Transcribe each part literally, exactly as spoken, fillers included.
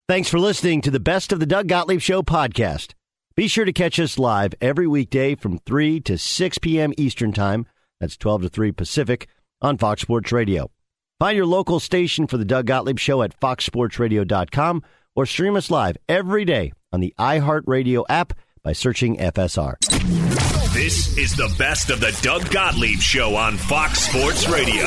Thanks for listening to the Best of the Doug Gottlieb Show podcast. Be sure to catch us live every weekday from three to six p.m. Eastern Time. That's twelve to three Pacific on Fox Sports Radio. Find your local station for the Doug Gottlieb Show at fox sports radio dot com or stream us live every day on the iHeartRadio app by searching F S R. This is the Best of the Doug Gottlieb Show on Fox Sports Radio.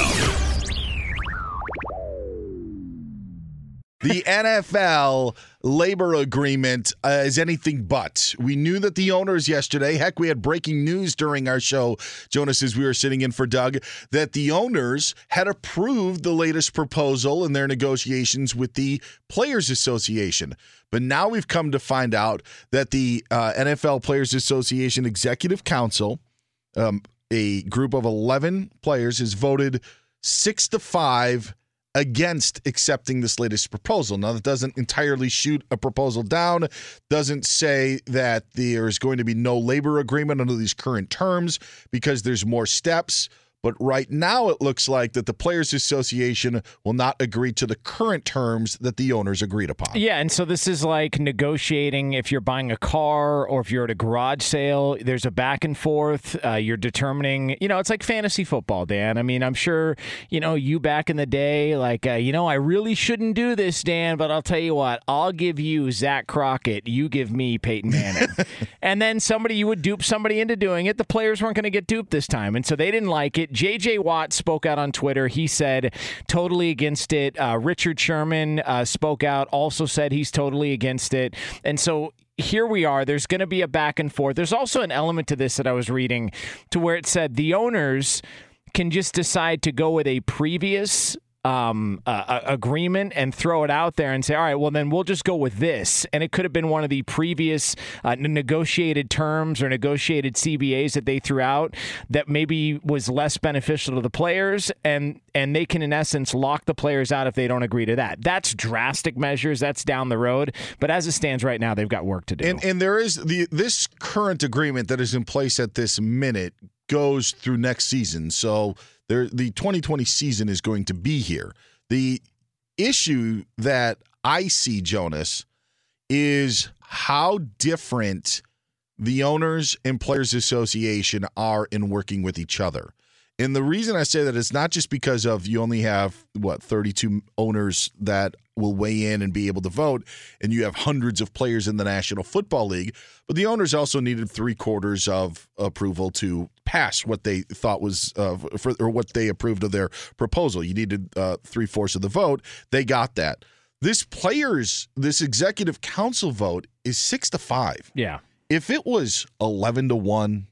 The N F L labor agreement uh, is anything but. We knew that the owners yesterday, heck, we had breaking news during our show, Jonas, as we were sitting in for Doug, that the owners had approved the latest proposal in their negotiations with the Players Association. But now we've come to find out that the uh, N F L Players Association Executive Council, um, a group of eleven players, has voted six to five against accepting this latest proposal. Now, that doesn't entirely shoot a proposal down, doesn't say that there's going to be no labor agreement under these current terms because there's more steps. But right now it looks like that the Players Association will not agree to the current terms that the owners agreed upon. Yeah, and so this is like negotiating if you're buying a car or if you're at a garage sale. There's a back and forth. Uh, you're determining, you know, it's like fantasy football, Dan. I mean, I'm sure, you know, you back in the day, like, uh, you know, I really shouldn't do this, Dan, but I'll tell you what, I'll give you Zach Crockett. You give me Peyton Manning. And then somebody, you would dupe somebody into doing it. The players weren't going to get duped this time, and so they didn't like it. J J. Watt spoke out on Twitter. He said totally against it. Uh, Richard Sherman uh, spoke out, also said he's totally against it. And so here we are. There's going to be a back and forth. There's also an element to this that I was reading to where it said the owners can just decide to go with a previous um, uh, agreement and throw it out there and say, all right, well, then we'll just go with this. And it could have been one of the previous uh, negotiated terms or negotiated C B As that they threw out that maybe was less beneficial to the players. And, and they can, in essence, lock the players out if they don't agree to that. That's drastic measures. That's down the road. But as it stands right now, they've got work to do. And, and there is the this current agreement that is in place at this minute goes through next season. So there, the twenty twenty season is going to be here. The issue that I see, Jonas, is how different the owners and Players Association are in working with each other. And the reason I say that is not just because of you only have, what, thirty-two owners that will weigh in and be able to vote, and you have hundreds of players in the National Football League, but the owners also needed three quarters of approval to pass what they thought was, uh, for, or what they approved of their proposal. You needed uh, three-fourths of the vote. They got that. This players, this executive council vote is six to five. Yeah. If it was eleven to one,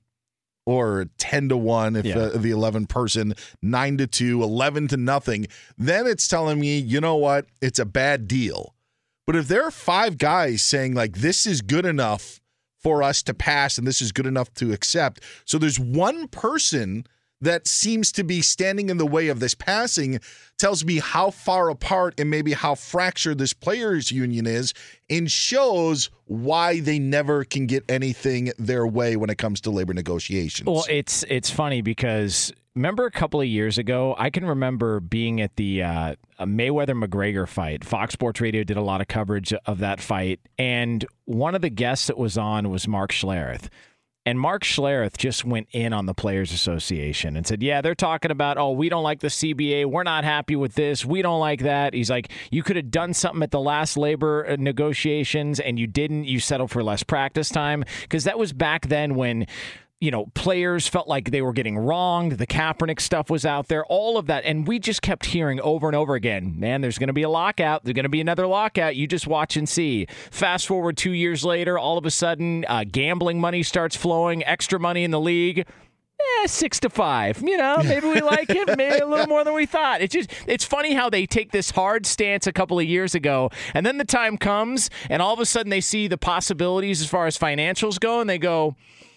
or ten to one if yeah. uh, the eleven person, nine to two, eleven to nothing, then it's telling me, you know what, it's a bad deal. But if there are five guys saying, like, this is good enough for us to pass and this is good enough to accept, so there's one person that seems to be standing in the way of this passing, tells me how far apart and maybe how fractured this players union is, and shows why they never can get anything their way when it comes to labor negotiations. Well, it's it's funny because remember a couple of years ago, I can remember being at the uh, Mayweather-McGregor fight. Fox Sports Radio did a lot of coverage of that fight, and one of the guests that was on was Mark Schlereth. And Mark Schlereth just went in on the Players Association and said, yeah, they're talking about, oh, we don't like the C B A. We're not happy with this. We don't like that. He's like, you could have done something at the last labor negotiations and you didn't. You settled for less practice time. Because that was back then when, you know, players felt like they were getting wronged. The Kaepernick stuff was out there, all of that. And we just kept hearing over and over again, man, there's going to be a lockout. There's going to be another lockout. You just watch and see. Fast forward two years later, all of a sudden, uh, gambling money starts flowing, extra money in the league. Eh, six to five. You know, maybe we like it, maybe a little more than we thought. It's just, it's funny how they take this hard stance a couple of years ago, and then the time comes, and all of a sudden they see the possibilities as far as financials go, and they go,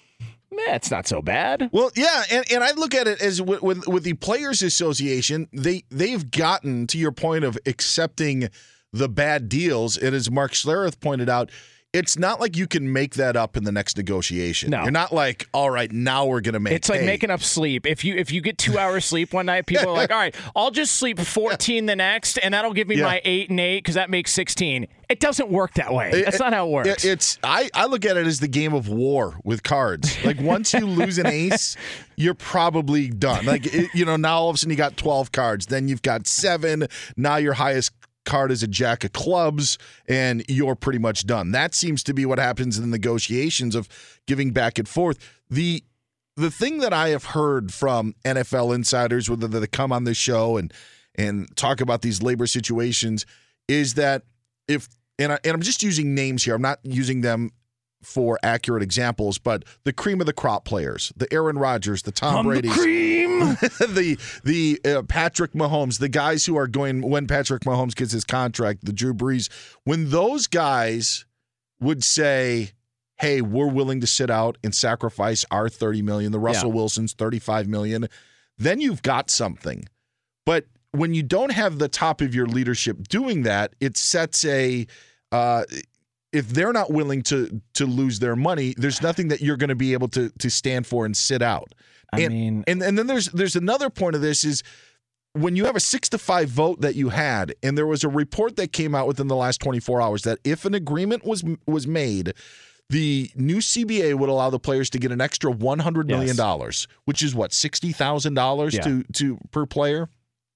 eh, it's not so bad. Well, yeah, and, and I look at it as with, with with the Players Association, they they've gotten to your point of accepting the bad deals, and as Mark Schlereth pointed out, it's not like you can make that up in the next negotiation. No. You're not like, all right, now we're going to make It's like hey. making up sleep. If you if you get two hours sleep one night, people are like, all right, I'll just sleep fourteen the next, and that'll give me Yeah. my eight and eight because that makes sixteen. It doesn't work that way. It- That's not how it works. It- It's I, I look at it as the game of war with cards. Like once you lose an ace, you're probably done. Like it, you know, now all of a sudden you got twelve cards. Then you've got seven. Now your highest card is a jack of clubs, and you're pretty much done. That seems to be what happens in the negotiations of giving back and forth. The the thing that I have heard from N F L insiders, whether they come on this show and and talk about these labor situations, is that if and, I, and I'm just using names here. I'm not using them for accurate examples, but the cream of the crop players, the Aaron Rodgers, the Tom I'm Brady's, the cream. the the uh, Patrick Mahomes, the guys who are going when Patrick Mahomes gets his contract, the Drew Brees, when those guys would say, "Hey, we're willing to sit out and sacrifice our thirty million dollars, the Russell Yeah. Wilson's thirty-five million dollars," then you've got something. But when you don't have the top of your leadership doing that, it sets a uh, if they're not willing to to lose their money, there's nothing that you're going to be able to to stand for and sit out. I and, mean, and and then there's there's another point of this is when you have a six to five vote that you had, and there was a report that came out within the last twenty-four hours that if an agreement was was made, the new C B A would allow the players to get an extra one hundred million dollars, yes. which is what, sixty thousand dollars yeah. to to per player.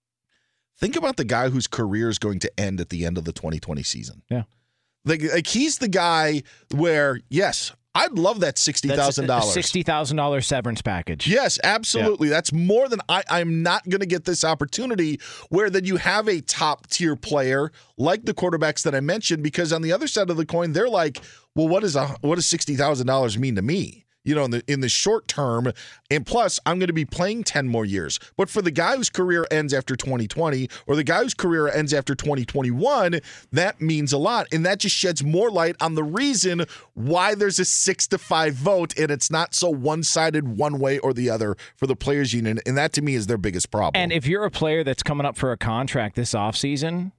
Think about the guy whose career is going to end at the end of the twenty twenty season. Yeah. Like, like he's the guy where, yes, I'd love that sixty thousand dollars. sixty thousand dollars severance package. Yes, absolutely. Yeah. That's more than I, I'm not going to get this opportunity where then you have a top tier player like the quarterbacks that I mentioned, because on the other side of the coin, they're like, well, what is a what does sixty thousand dollars mean to me? You know, in the in the short term, and plus, I'm going to be playing ten more years. But for the guy whose career ends after twenty twenty, or the guy whose career ends after twenty twenty-one, that means a lot, and that just sheds more light on the reason why there's a six to five vote, and it's not so one-sided one way or the other for the players' union, and that to me is their biggest problem. And if you're a player that's coming up for a contract this offseason,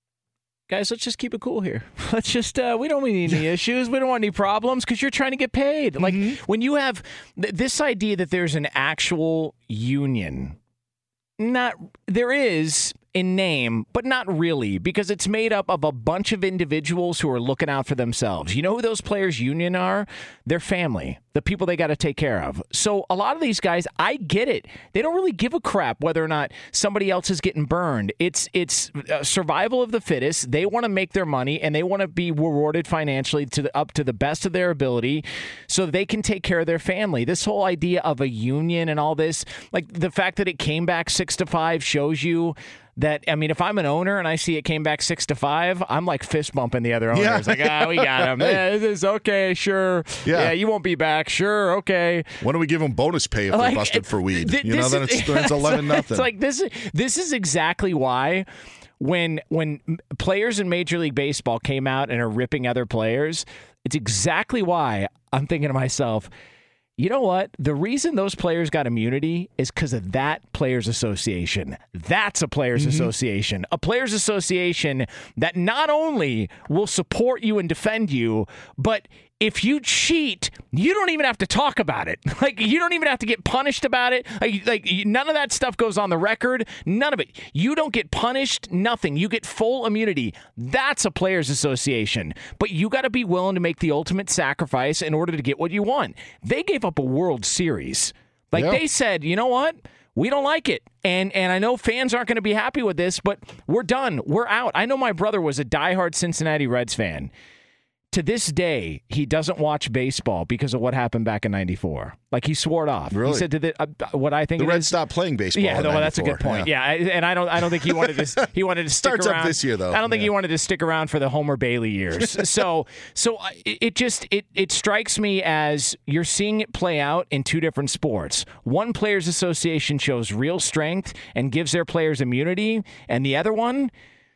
guys, let's just keep it cool here. Let's just, uh, we don't need any issues. We don't want any problems because you're trying to get paid. Like mm-hmm. when you have th- this idea that there's an actual union, not, there is in name, but not really, because it's made up of a bunch of individuals who are looking out for themselves. You know who those players' union are? Their family, the people they got to take care of. So a lot of these guys, I get it. They don't really give a crap whether or not somebody else is getting burned. It's it's uh, survival of the fittest. They want to make their money, and they want to be rewarded financially to the, up to the best of their ability so they can take care of their family. This whole idea of a union and all this, like the fact that it came back six to five shows you that, I mean, if I'm an owner and I see it came back six to five, I'm like fist bumping the other owners. Yeah. Like, ah, we got him. Yeah, this is okay, sure. Yeah. yeah, you won't be back. Sure, okay. Why don't we give them bonus pay if like, they're busted for weed? Th- you know, then it's, it's eleven nothing. It's like this. This is exactly why when when players in Major League Baseball came out and are ripping other players, it's exactly why I'm thinking to myself, you know what? The reason those players got immunity is because of that players association. That's a players mm-hmm. association. A players association that not only will support you and defend you, but if you cheat, you don't even have to talk about it. Like, you don't even have to get punished about it. Like, like none of that stuff goes on the record. None of it. You don't get punished. Nothing. You get full immunity. That's a players association. But you got to be willing to make the ultimate sacrifice in order to get what you want. They gave up a World Series. Like, yep. they said, you know what? We don't like it. And and I know fans aren't going to be happy with this, but we're done. We're out. I know my brother was a diehard Cincinnati Reds fan. To this day, he doesn't watch baseball because of what happened back in ninety-four. Like, he swore it off. Really? He said, to the, uh, "What I think the it Reds is, stopped playing baseball." Yeah, no, well, that's a good point. Yeah, yeah and I don't, I don't think he wanted to. He wanted to stick Starts around up this year, though. I don't think yeah. he wanted to stick around for the Homer Bailey years. so, so it, it just it it strikes me as you're seeing it play out in two different sports. One players' association shows real strength and gives their players immunity, and the other one.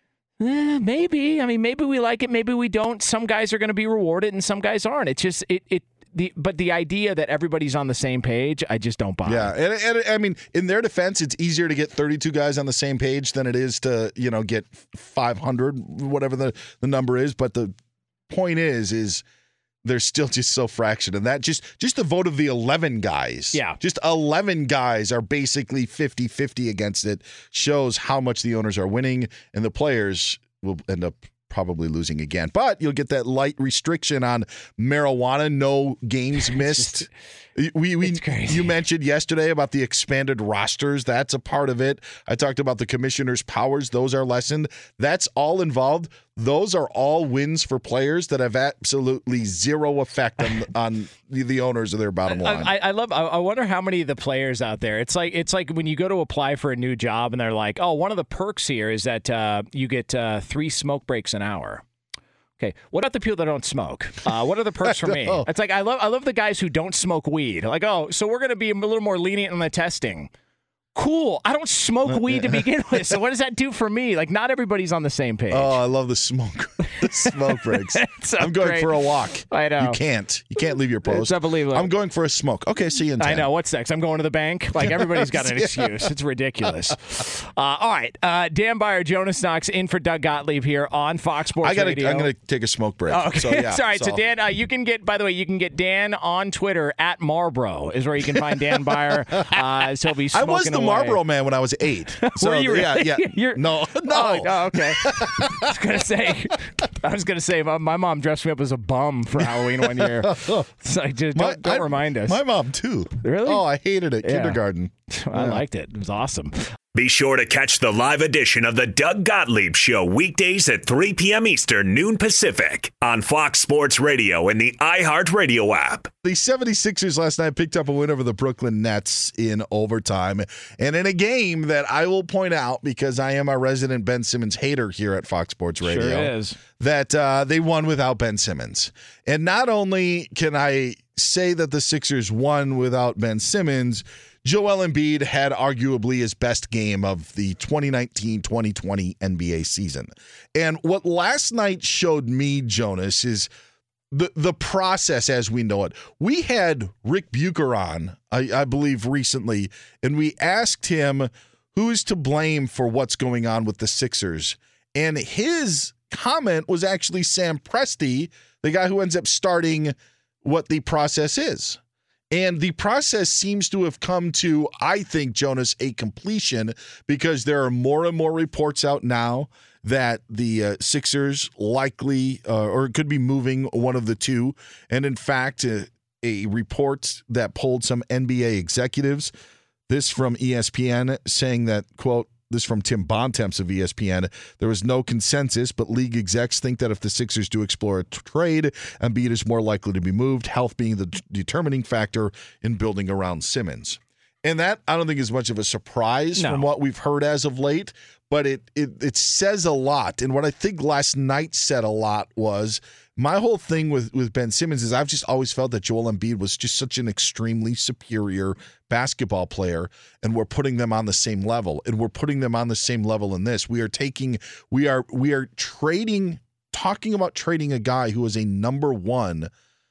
Eh, maybe. I mean, maybe we like it, maybe we don't. Some guys are going to be rewarded and some guys aren't. It's just, it, it, the, but the idea that everybody's on the same page, I just don't buy. Yeah. And, and I mean, in their defense, it's easier to get thirty-two guys on the same page than it is to, you know, get five hundred, whatever the, the number is. But the point is, is they're still just so fractured. And that just, just the vote of the eleven guys. Yeah. Just eleven guys are basically fifty-fifty against it. Shows how much the owners are winning, and the players will end up probably losing again. But you'll get that light restriction on marijuana, no games missed. Just, we we crazy. You mentioned yesterday about the expanded rosters. That's a part of it. I talked about the commissioner's powers. Those are lessened. That's all involved. Those are all wins for players that have absolutely zero effect on on the, the owners of their bottom line. I, I love. I wonder how many of the players out there. It's like it's like when you go to apply for a new job and they're like, "Oh, one of the perks here is that uh, you get uh, three smoke breaks an hour." Okay, what about the people that don't smoke? Uh, what are the perks for me? It's like I love I love the guys who don't smoke weed. Like, oh, so we're going to be a little more lenient on the testing. Cool. I don't smoke weed to begin with, so what does that do for me? Like, not everybody's on the same page. Oh, I love the smoke, the smoke breaks. so I'm going great. for a walk. I know. You can't. You can't leave your post. It's unbelievable. I'm going for a smoke. Okay, see you in ten. I know. What's next? I'm going to the bank. Like, everybody's got an excuse. It's ridiculous. Uh, all right. Uh, Dan Byer, Jonas Knox in for Doug Gottlieb here on Fox Sports I gotta, Radio. I'm going to take a smoke break. Oh, okay. So, yeah, Sorry. So, so Dan, uh, you can get, by the way, you can get Dan on Twitter at Marlboro is where you can find Dan Byer. Uh, so he'll be I smoking was the away. Marlboro man when I was eight. So, Were you really? Yeah, yeah. You're, no, no. Oh, oh, okay. I was gonna say, I was gonna say, my, my mom dressed me up as a bum for Halloween one year. So I just My- don't, don't I- remind us. My mom, too. Really? Oh, I hated it. Yeah. Kindergarten. I Yeah. liked it. It was awesome. Be sure to catch the live edition of the Doug Gottlieb Show weekdays at three p.m. Eastern, noon Pacific on Fox Sports Radio and the iHeartRadio app. The 76ers last night picked up a win over the Brooklyn Nets in overtime. And in a game that I will point out, because I am a resident Ben Simmons hater here at Fox Sports Radio, Sure is. that uh, they won without Ben Simmons. And not only can I say that the Sixers won without Ben Simmons, Joel Embiid had arguably his best game of the twenty nineteen twenty twenty N B A season. And what last night showed me, Jonas, is the the process as we know it. We had Rick Bucher on, I, I believe, recently, and we asked him who's to blame for what's going on with the Sixers. And his comment was actually Sam Presti, the guy who ends up starting what the process is. And the process seems to have come to, I think, Jonas, a completion, because there are more and more reports out now that the uh, Sixers likely uh, or could be moving one of the two. And in fact, uh, a report that polled some N B A executives, this from E S P N, saying that, quote, this from Tim Bontemps of E S P N, there was no consensus, but league execs think that if the Sixers do explore a trade, Embiid is more likely to be moved, health being the d- determining factor in building around Simmons. And that, I don't think, is much of a surprise No. from what we've heard as of late, but it, it it says a lot. And what I think last night said a lot was, my whole thing with, with Ben Simmons is I've just always felt that Joel Embiid was just such an extremely superior basketball player, and we're putting them on the same level. And we're putting them on the same level in this. We are taking, we are, we are trading, talking about trading a guy who is a number one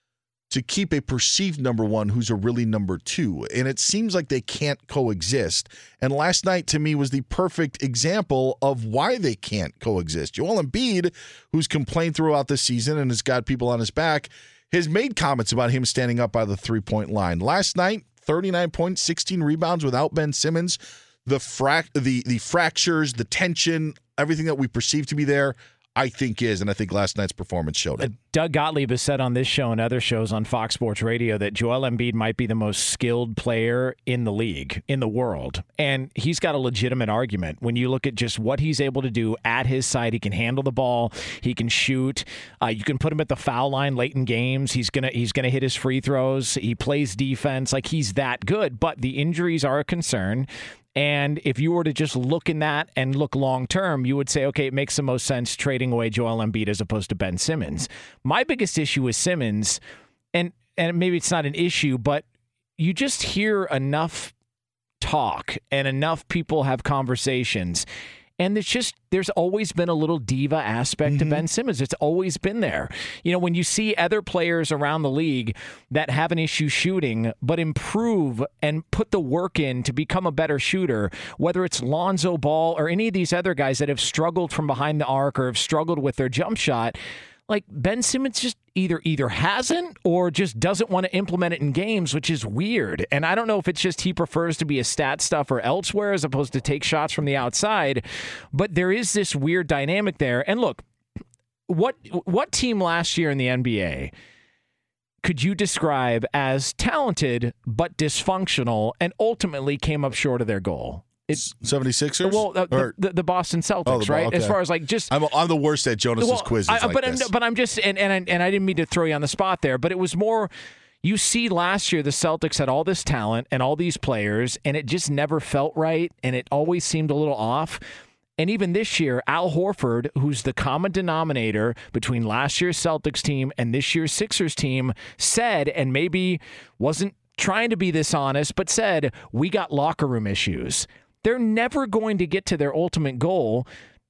to keep a perceived number one who's a really number two. And it seems like they can't coexist. And last night, to me, was the perfect example of why they can't coexist. Joel Embiid, who's complained throughout the season and has got people on his back, has made comments about him standing up by the three-point line. Last night, thirty-nine points, sixteen rebounds without Ben Simmons. The, frac- the, the fractures, the tension, everything that we perceive to be there, I think is, and I think last night's performance showed it. Doug Gottlieb has said on this show and other shows on Fox Sports Radio that Joel Embiid might be the most skilled player in the league, in the world. And he's got a legitimate argument. When you look at just what he's able to do at his side, he can handle the ball, he can shoot. Uh, you can put him at the foul line late in games. He's gonna he's gonna hit his free throws. He plays defense. Like, he's that good. But the injuries are a concern. And if you were to just look in that and look long term, you would say, okay, it makes the most sense trading away Joel Embiid as opposed to Ben Simmons. My biggest issue with Simmons, and and maybe it's not an issue, but you just hear enough talk and enough people have conversations. And it's just, there's always been a little diva aspect Mm-hmm. to Ben Simmons. It's always been there. You know, when you see other players around the league that have an issue shooting, but improve and put the work in to become a better shooter, whether it's Lonzo Ball or any of these other guys that have struggled from behind the arc or have struggled with their jump shot, like Ben Simmons just either either hasn't or just doesn't want to implement it in games, which is weird. And I don't know if it's just he prefers to be a stat stuffer elsewhere as opposed to take shots from the outside, but there is this weird dynamic there. And look, what what team last year in the N B A could you describe as talented but dysfunctional and ultimately came up short of their goal? It's seventy-sixers? Well, uh, or, the, the Boston Celtics, oh, the, right? okay. As far as like just, I'm, I'm the worst at Jonas's well, quizzes. I, like but this. I'm, but I'm just, and and I, and I didn't mean to throw you on the spot there, but it was more. You see, last year the Celtics had all this talent and all these players, and it just never felt right, and it always seemed a little off. And even this year, Al Horford, who's the common denominator between last year's Celtics team and this year's Sixers team, said, and maybe wasn't trying to be this honest, but said, we got locker room issues. They're never going to get to their ultimate goal,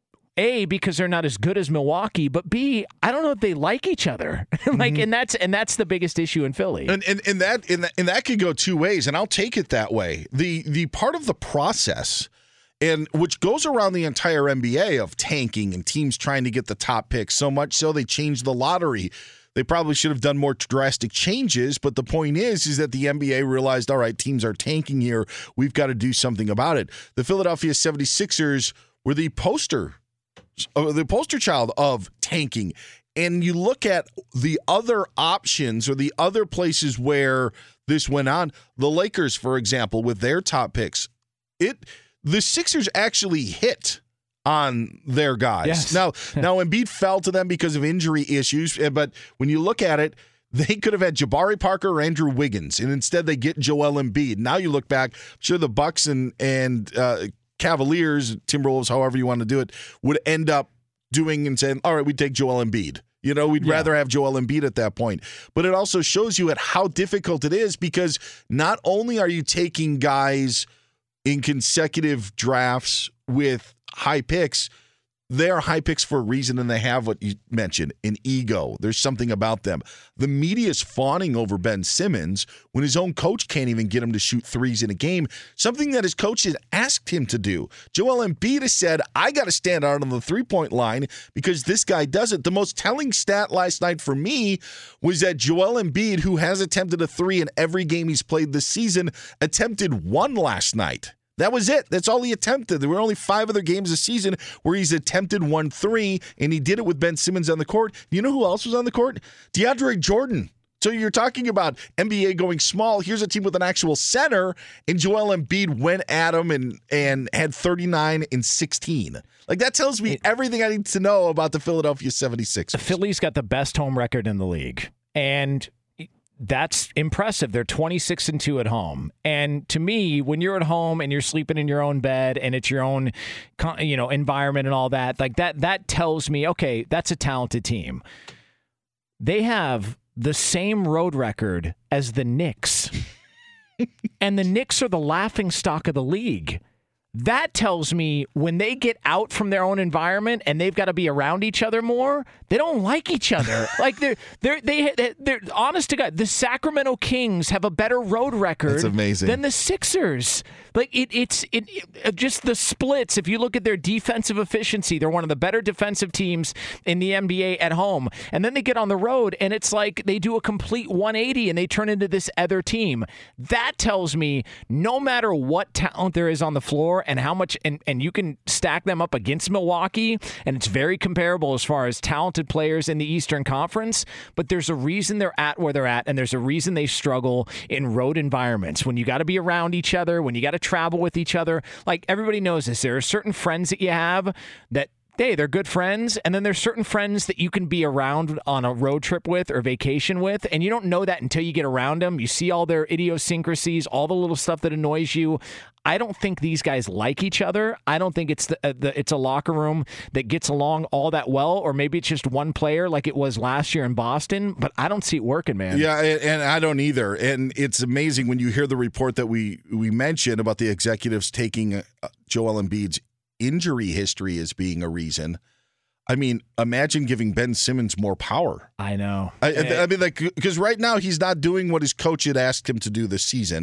A, because they're not as good as Milwaukee, but B, I don't know if they like each other. like, mm-hmm. and that's and that's the biggest issue in Philly. And and, and that and that and that could go two ways, and I'll take it that way. The the part of the process, and which goes around the entire N B A of tanking and teams trying to get the top picks, so much so they changed the lottery. They probably should have done more drastic changes, but the point is, is that the N B A realized, all right, teams are tanking here. We've got to do something about it. The Philadelphia seventy-sixers were the poster, uh, the poster child of tanking. And you look at the other options or the other places where this went on. The Lakers, for example, with their top picks, it the Sixers actually hit on their guys. Yes. Now, now Embiid fell to them because of injury issues, but when you look at it, they could have had Jabari Parker or Andrew Wiggins, and instead they get Joel Embiid. Now you look back, I'm sure the Bucks and and uh, Cavaliers, Timberwolves, however you want to do it, would end up doing and saying, all right, we take Joel Embiid. You know, we'd yeah. rather have Joel Embiid at that point. But it also shows you at how difficult it is, because not only are you taking guys in consecutive drafts with high picks, they're high picks for a reason, and they have what you mentioned, an ego. There's something about them. The media's fawning over Ben Simmons when his own coach can't even get him to shoot threes in a game, something that his coach had asked him to do. Joel Embiid has said, I got to stand out on the three-point line because this guy does it. The most telling stat last night for me was that Joel Embiid, who has attempted a three in every game he's played this season, attempted one last night. That was it. That's all he attempted. There were only five other games this season where he's attempted one three, and he did it with Ben Simmons on the court. You know who else was on the court? DeAndre Jordan. So you're talking about N B A going small. Here's a team with an actual center, and Joel Embiid went at him and, and had thirty-nine and sixteen. Like, that tells me everything I need to know about the Philadelphia seventy-sixers. Philly's got the best home record in the league, and that's impressive. They're twenty-six and two at home. And to me, when you're at home and you're sleeping in your own bed and it's your own, you know, environment and all that, like that, that tells me, okay, that's a talented team. They have the same road record as the Knicks. And the Knicks are the laughingstock of the league. That tells me when they get out from their own environment and they've got to be around each other more, they don't like each other. Like they're they're they they're honest to God. The Sacramento Kings have a better road record That's amazing. than the Sixers. Like it, it's it, it just the splits. If you look at their defensive efficiency, they're one of the better defensive teams in the N B A at home. And then they get on the road and it's like they do a complete one eighty and they turn into this other team. That tells me no matter what talent there is on the floor and how much, and, and you can stack them up against Milwaukee, and it's very comparable as far as talented players in the Eastern Conference, but there's a reason they're at where they're at, and there's a reason they struggle in road environments. When you got to be around each other, when you got to travel with each other, like everybody knows this, there are certain friends that you have that hey, they're good friends, and then there's certain friends that you can be around on a road trip with or vacation with, and you don't know that until you get around them. You see all their idiosyncrasies, all the little stuff that annoys you. I don't think these guys like each other. I don't think it's the, uh, the it's a locker room that gets along all that well, or maybe it's just one player like it was last year in Boston, but I don't see it working, man. Yeah, and I don't either. And it's amazing when you hear the report that we, we mentioned about the executives taking uh, Joel Embiid's injury history as being a reason. I mean, imagine giving Ben Simmons more power. I know. I, I mean, like, because right now he's not doing what his coach had asked him to do this season.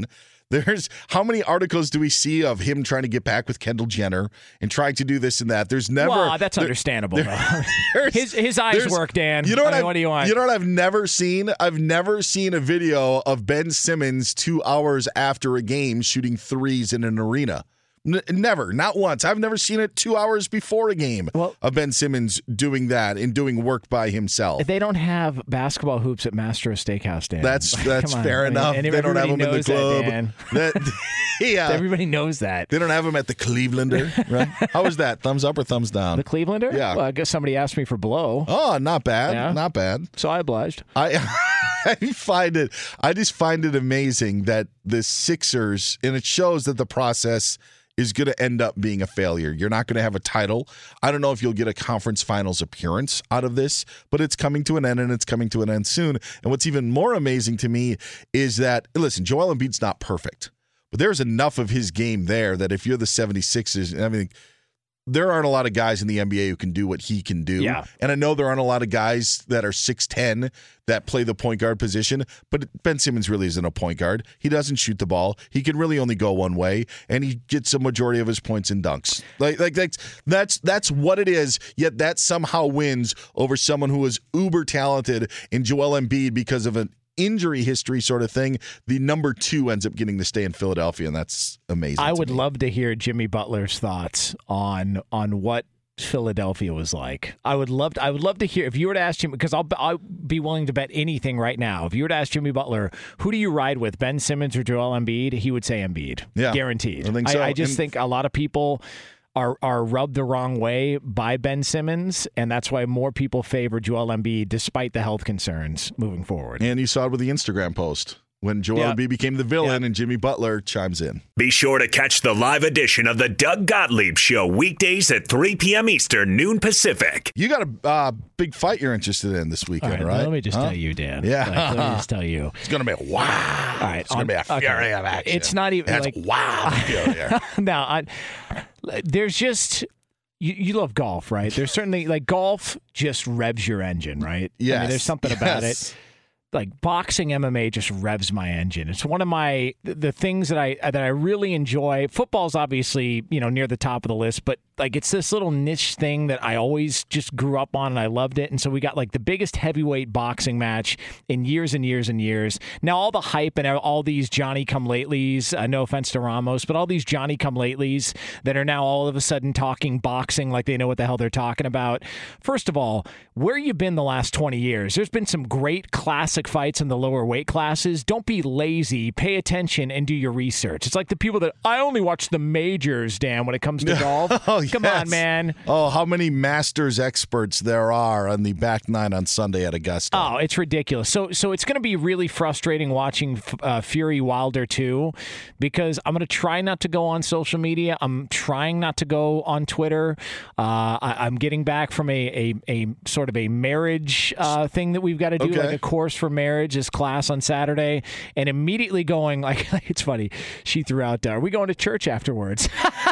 There's how many articles do we see of him trying to get back with Kendall Jenner and trying to do this and that? There's never. Well, that's there, understandable. There, his his eyes work, Dan. You know what? I mean, what do you want? You know what I've never seen? I've never seen a video of Ben Simmons two hours after a game shooting threes in an arena. N- never, not once. I've never seen it two hours before a game well, of Ben Simmons doing that and doing work by himself. They don't have basketball hoops at Mastro Steakhouse, Dan. That's that's fair on. enough. I mean, they don't have them in the club. That, that, yeah, everybody knows that. They don't have them at the Clevelander, right? How was that? Thumbs up or thumbs down? The Clevelander? Yeah. Well, I guess somebody asked me for blow. Oh, not bad. Yeah. Not bad. So I obliged. I I find it. I just find it amazing that the Sixers, and it shows that the process is going to end up being a failure. You're not going to have a title. I don't know if you'll get a conference finals appearance out of this, but it's coming to an end, and it's coming to an end soon. And what's even more amazing to me is that, listen, Joel Embiid's not perfect, but there's enough of his game there that if you're the seventy-sixers, I mean, there aren't a lot of guys in the N B A who can do what he can do. Yeah. And I know there aren't a lot of guys that are six ten that play the point guard position, but Ben Simmons really isn't a point guard. He doesn't shoot the ball. He can really only go one way, and he gets a majority of his points in dunks. Like, like that's that's that's what it is, yet that somehow wins over someone who is uber talented in Joel Embiid because of an injury history sort of thing. The number two ends up getting to stay in Philadelphia, and that's amazing. I would me. love to hear Jimmy Butler's thoughts on on what Philadelphia was like. I would love to, I would love to hear if you were to ask him, because I'll I'll be willing to bet anything right now. If you were to ask Jimmy Butler, who do you ride with, Ben Simmons or Joel Embiid? He would say Embiid. Yeah, guaranteed. I think so. I, I just and, think a lot of people are are rubbed the wrong way by Ben Simmons, and that's why more people favor Joel Embiid despite the health concerns moving forward. And you saw it with the Instagram post when Joel yeah. Embiid became the villain yeah. and Jimmy Butler chimes in. Be sure to catch the live edition of the Doug Gottlieb Show weekdays at three p.m. Eastern, noon Pacific. You got a uh, big fight you're interested in this weekend, All right, right? well, let me just huh? tell you, Dan. Yeah. Like, let me just tell you. It's going to be a wow. All right. It's going to be a okay. fury of action. It's not even That's like wow. Fury. no, I, there's just you, you love golf, right? There's certainly like golf just revs your engine, right? Yes. I mean, there's something about Yes. it. Like boxing, M M A just revs my engine. It's one of my the things that I that I really enjoy. Football's obviously, you know, near the top of the list, but like it's this little niche thing that I always just grew up on and I loved it. And so we got like the biggest heavyweight boxing match in years and years and years. Now all the hype and all these Johnny come latelys, uh, no offense to Ramos, but all these Johnny come latelys that are now all of a sudden talking boxing like they know what the hell they're talking about. First of all, where you been the last twenty years? There's been some great classic fights in the lower weight classes. Don't be lazy. Pay attention and do your research. It's like the people that I only watch the majors, Dan, when it comes to golf. Oh, Come yes. on, man. Oh, how many Masters experts there are on the back nine on Sunday at Augusta. Oh, it's ridiculous. So so it's going to be really frustrating watching uh, Fury Wilder two, because I'm going to try not to go on social media. I'm trying not to go on Twitter. Uh, I, I'm getting back from a, a, a sort of a marriage uh, thing that we've got to do, Okay. like a course for marriage, this class on Saturday, and immediately going, like, it's funny, she threw out, uh, are we going to church afterwards?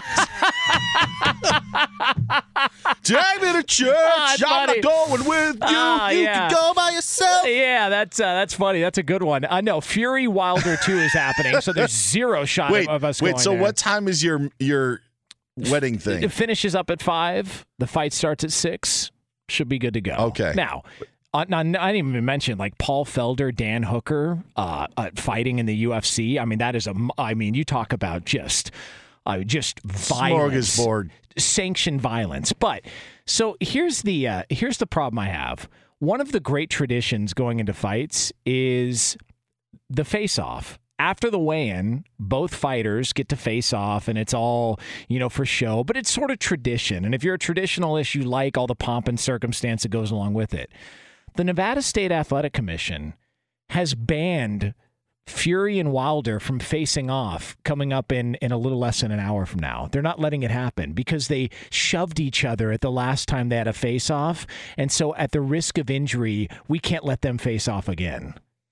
Take me to church. Oh, it's I'm funny. not going with you. Ah, you yeah. can go by yourself. Yeah, that's uh, that's funny. That's a good one. I uh, know Fury Wilder two is happening, so there's zero shot Wait, of us wait. going So there. what time is your your wedding thing? It finishes up at five. The fight starts at six. Should be good to go. Okay. Now, uh, now I didn't even mention like Paul Felder, Dan Hooker, uh, uh, fighting in the U F C. I mean, that is a. I mean, you talk about just. Uh, just violence, Smorgasbord. sanctioned violence. But so here's the uh, here's the problem I have. One of the great traditions going into fights is the face-off. After the weigh-in, both fighters get to face off, and it's all, you know, for show. But it's sort of tradition. And if you're a traditionalist, you like all the pomp and circumstance that goes along with it. The Nevada State Athletic Commission has banned Fury and Wilder from facing off coming up in, in a little less than an hour from now. They're not letting it happen because they shoved each other at the last time they had a face-off. And so at the risk of injury, we can't let them face off again.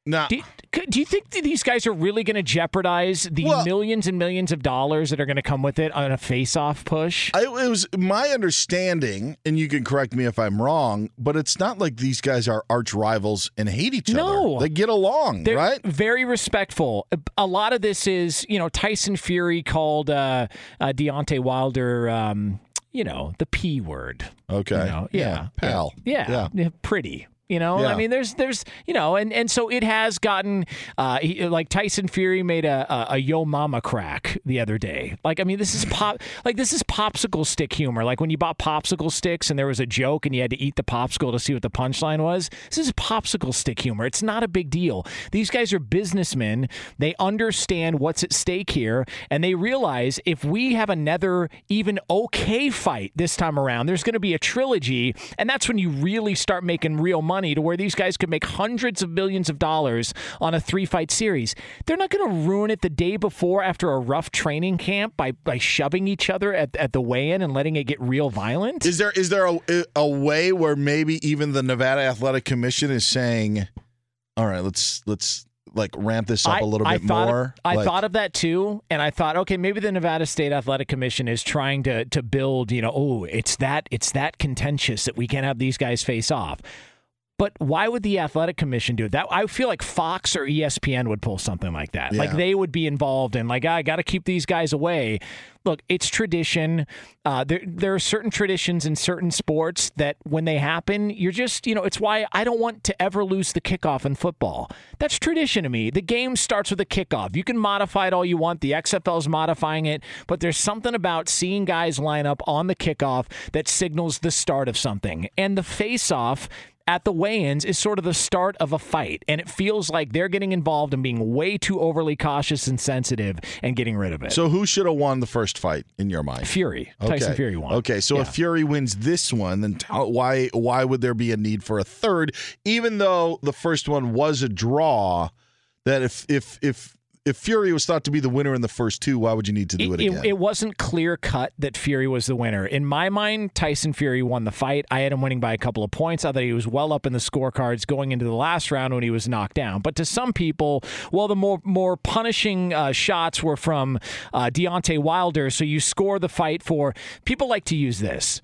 Now, do, do you think that these guys are really going to jeopardize the well, millions and millions of dollars that are going to come with it on a face-off push? I, it was my understanding, and you can correct me if I'm wrong, but it's not like these guys are arch rivals and hate each no. other. They get along, They're right? Very respectful. A lot of this is, you know, Tyson Fury called uh, uh, Deontay Wilder, um, you know, the P word. Okay. You know? yeah. yeah. Pal. Yeah. yeah. Pretty. You know, yeah. I mean, there's, there's, you know, and, and so it has gotten, uh, he, like Tyson Fury made a, a, a yo mama crack the other day. Like, I mean, this is pop, like this is popsicle stick humor. Like when you bought popsicle sticks and there was a joke and you had to eat the popsicle to see what the punchline was. This is popsicle stick humor. It's not a big deal. These guys are businessmen. They understand what's at stake here, and they realize if we have another even okay fight this time around, there's going to be a trilogy, and that's when you really start making real money. To where these guys could make hundreds of millions of dollars on a three-fight series. They're not going to ruin it the day before after a rough training camp by, by shoving each other at, at the weigh-in and letting it get real violent. Is there is there a, a way where maybe even the Nevada Athletic Commission is saying, all right, let's let's like ramp this up I, a little I bit thought, more? I like, thought of that too, and I thought, okay, maybe the Nevada State Athletic Commission is trying to to build, you know, oh, it's that it's that contentious that we can't have these guys face off. But why would the Athletic Commission do that? I feel like Fox or E S P N would pull something like that. Yeah. Like they would be involved in, like, I got to keep these guys away. Look, it's tradition. Uh, there, there are certain traditions in certain sports that when they happen, you're just, you know, it's why I don't want to ever lose the kickoff in football. That's tradition to me. The game starts with a kickoff. You can modify it all you want. The X F L is modifying it, but there's something about seeing guys line up on the kickoff that signals the start of something. And the face-off at the weigh-ins is sort of the start of a fight, and it feels like they're getting involved and being way too overly cautious and sensitive and getting rid of it. So who should have won the first fight in your mind? Fury. Okay. Tyson Fury won. Okay, so yeah. if Fury wins this one, then t- why why would there be a need for a third? Even though the first one was a draw, that if if if if Fury was thought to be the winner in the first two, why would you need to do it, it again? It, it wasn't clear cut that Fury was the winner. In my mind, Tyson Fury won the fight. I had him winning by a couple of points. I thought he was well up in the scorecards going into the last round when he was knocked down. But to some people, well, the more more punishing uh, shots were from uh, Deontay Wilder. So you score the fight for people like to use this.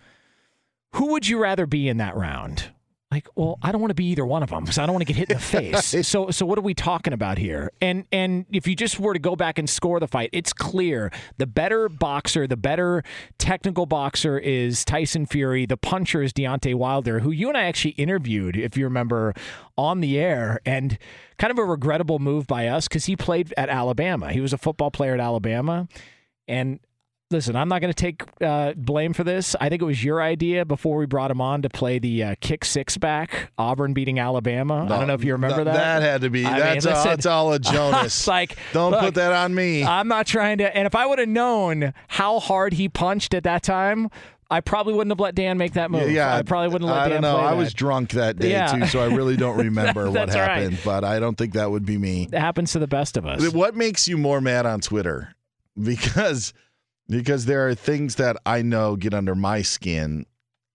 Who would you rather be in that round? Like, well, I don't want to be either one of them because I don't want to get hit in the face. So, so what are we talking about here? And and if you just were to go back and score the fight, it's clear the better boxer, the better technical boxer is Tyson Fury. The puncher is Deontay Wilder, who you and I actually interviewed, if you remember, on the air, and kind of a regrettable move by us because he played at Alabama. He was a football player at Alabama, and listen, I'm not going to take uh, blame for this. I think it was your idea before we brought him on to play the uh, kick six back, Auburn beating Alabama. No, I don't know if you remember no, that. That had to be. I That's, mean, all, listen, that's all a Jonas. like, don't look, put that on me. I'm not trying to. And if I would have known how hard he punched at that time, I probably wouldn't have let Dan make that move. Yeah, I probably wouldn't let I Dan don't know. play I that. was drunk that day Yeah. too, so I really don't remember what That's all right. happened. But I don't think that would be me. It happens to the best of us. What makes you more mad on Twitter? Because because there are things that I know get under my skin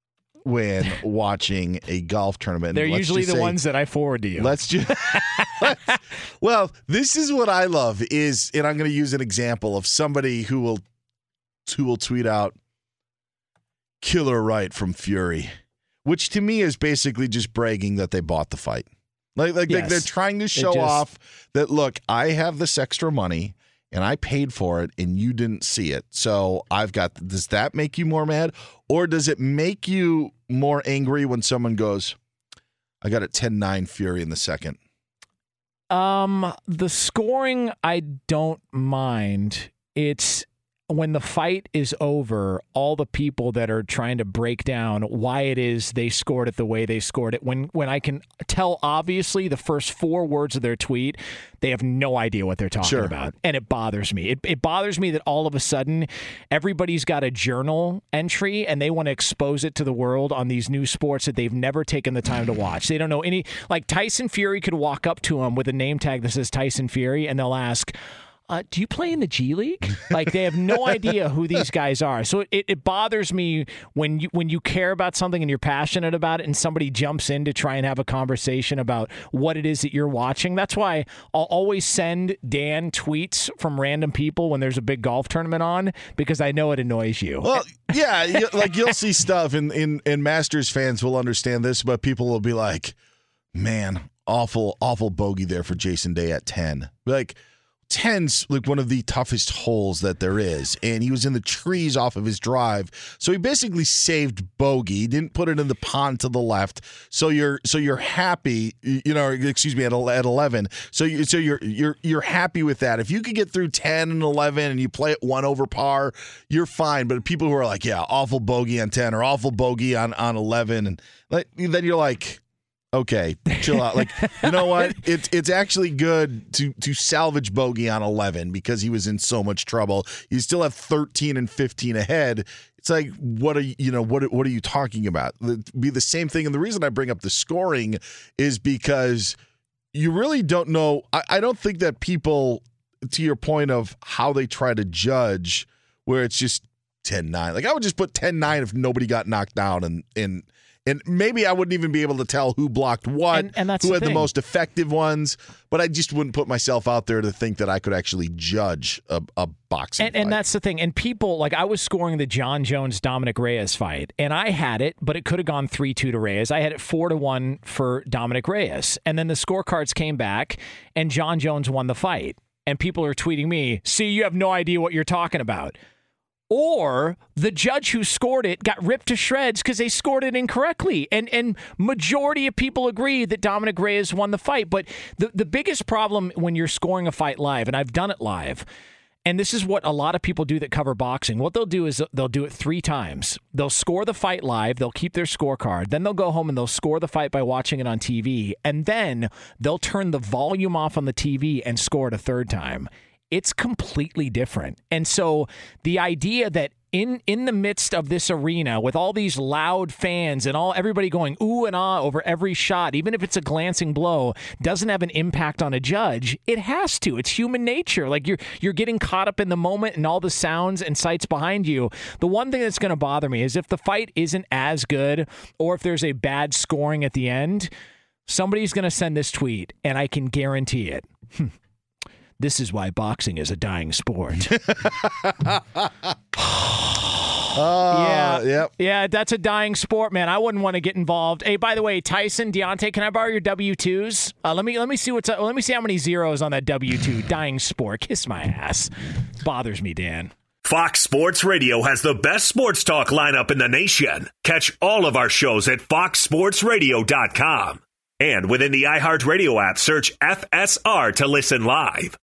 when watching a golf tournament. They're Let's usually just the say, ones that I forward to you. Let's just let's, well, this is what I love is, and I'm going to use an example of somebody who will who will tweet out "killer right" from Fury, which to me is basically just bragging that they bought the fight. Like like Yes. they're trying to show just- off that, look, I have this extra money and I paid for it and you didn't see it. So I've got, does that make you more mad? Or does it make you more angry when someone goes, I got it ten nine Fury in the second? Um, the scoring, I don't mind. It's when the fight is over, all the people that are trying to break down why it is they scored it the way they scored it. When when I can tell, obviously, the first four words of their tweet, they have no idea what they're talking Sure. about. And it bothers me. It, it bothers me that all of a sudden, everybody's got a journal entry and they want to expose it to the world on these new sports that they've never taken the time to watch. They don't know any, like Tyson Fury could walk up to him with a name tag that says Tyson Fury and they'll ask, Uh, do you play in the G League? Like, they have no idea who these guys are. So it, it bothers me when you when you care about something and you're passionate about it and somebody jumps in to try and have a conversation about what it is that you're watching. That's why I'll always send Dan tweets from random people when there's a big golf tournament on, because I know it annoys you. Well, yeah, you, like you'll see stuff, and, and, and Masters fans will understand this, but people will be like, man, awful, awful bogey there for Jason Day at ten. Like, ten's like one of the toughest holes that there is, and he was in the trees off of his drive, so he basically saved bogey. He didn't put it in the pond to the left, so you're so you're happy, you know. Excuse me, at at eleven, so you so you're you're you're happy with that. If you could get through ten and eleven and you play it one over par, you're fine. But people who are like, yeah, awful bogey on ten or awful bogey on on eleven, and like, then you're like, okay, chill out. Like, you know what? It's it's actually good to to salvage bogey on eleven because he was in so much trouble. You still have thirteen and fifteen ahead. It's like, what are you, you know, what what are you talking about? It'd be the same thing. And the reason I bring up the scoring is because you really don't know. I, I don't think that people, to your point of how they try to judge, where it's just ten nine. Like, I would just put ten nine if nobody got knocked down, and and And maybe I wouldn't even be able to tell who blocked what, and, and that's who the had thing. the most effective ones, but I just wouldn't put myself out there to think that I could actually judge a, a boxing and, fight. and that's the thing. And people, like, I was scoring the John Jones-Dominic Reyes fight, and I had it, but it could have gone three two to Reyes. I had it four to one for Dominic Reyes. And then the scorecards came back, and John Jones won the fight. And people are tweeting me, see, you have no idea what you're talking about. Or the judge who scored it got ripped to shreds because they scored it incorrectly. And and majority of people agree that Dominic Reyes won the fight. But the, the biggest problem when you're scoring a fight live, and I've done it live, and this is what a lot of people do that cover boxing, what they'll do is they'll do it three times. They'll score the fight live, they'll keep their scorecard, then they'll go home and they'll score the fight by watching it on T V, and then they'll turn the volume off on the T V and score it a third time. It's completely different. And so the idea that in in the midst of this arena with all these loud fans and all everybody going ooh and ah over every shot, even if it's a glancing blow, doesn't have an impact on a judge, it has to. It's human nature. Like, you're you're getting caught up in the moment and all the sounds and sights behind you. The one thing that's going to bother me is if the fight isn't as good, or if there's a bad scoring at the end, somebody's going to send this tweet, and I can guarantee it. This is why boxing is a dying sport. Uh, yeah, yep. yeah, that's a dying sport, man. I wouldn't want to get involved. Hey, by the way, Tyson, Deontay, can I borrow your W twos? Uh, let me let me see what's uh, let me see how many zeros on that W two. Dying sport. Kiss my ass. Bothers me, Dan. Fox Sports Radio has the best sports talk lineup in the nation. Catch all of our shows at fox sports radio dot com. And within the iHeartRadio app, search F S R to listen live.